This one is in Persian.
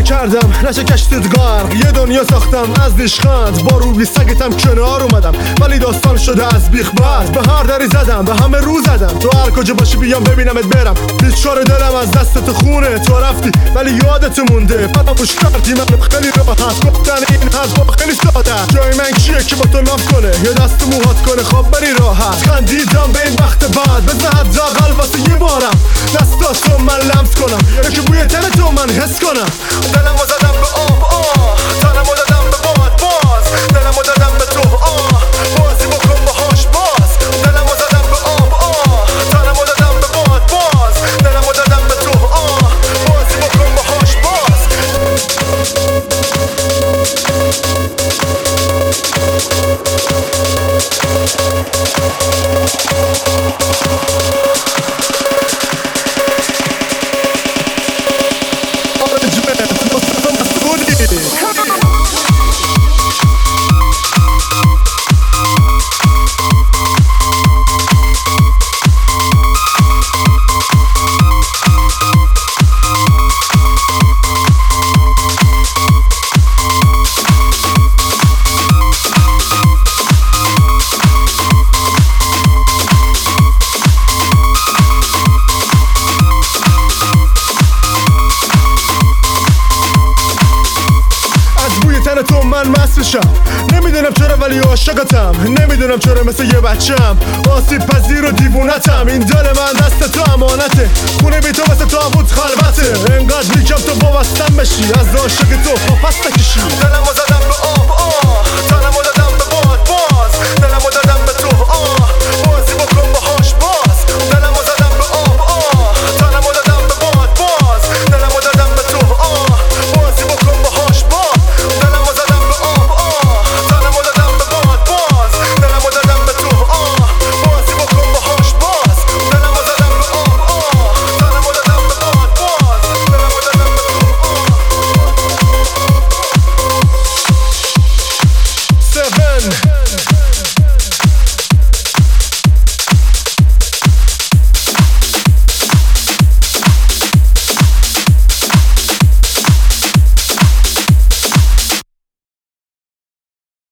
کردم نشه کشتت غرق، یه دنیا ساختم از نیشخند، با روی سگتم کنار اومدم ولی داستان شده از بیخ باز. به هر دری زدم به همه رو زدم، تو هر کجا باشی بیام ببینمت برم. بیچاره دلم از دستت خونه، تو رفتی ولی یادت مونده. فراموش کردی من خیلی راحت، گفتن این حرفا خیلی ساده. جای من کیه که با تو لاف کنه، یه دست موهات کنه خواب بری راحت. خندیدم به این وقت بعد، بزن حداقل واسه یه بارم دستاتو من لمس کنم، یکی بوی تن تو من حس کنم. دلمو زدم به آب تنمو دادم به باد باز، دلمو دادم به تو بازی بکن باهاش باز. دلمو زدم به آب تنمو دادم به باد باز، دلمو دادم به تو بازی بکن باهاش باز. تو من مستشم، نمیدونم چرا ولی عاشقتم، نمیدونم چرا مثل یه بچم آسیب پذیر و دیوونتم. این دل من دست تو امانته، خونه بی تو مثل تابوت خلوته. انقدر میگم تو وابستم بشی، از عاشق تو پس نکشی. دلمو زدم به آب تنمو دادم به باد باز، دلمو دادم به تو بازی بکن باهاش باز. دلمو زدم به آب تنمو دادم به باد باز، دلمو دادم به تو بازی بکن باهاش باز. دلمو زدم به آب تنمو دادم به باد باز، دلمو دادم به تو بازی بکن باهاش باز. دلمو زدم به آب تنمو دادم به باد باز، دلمو دادم به تو 7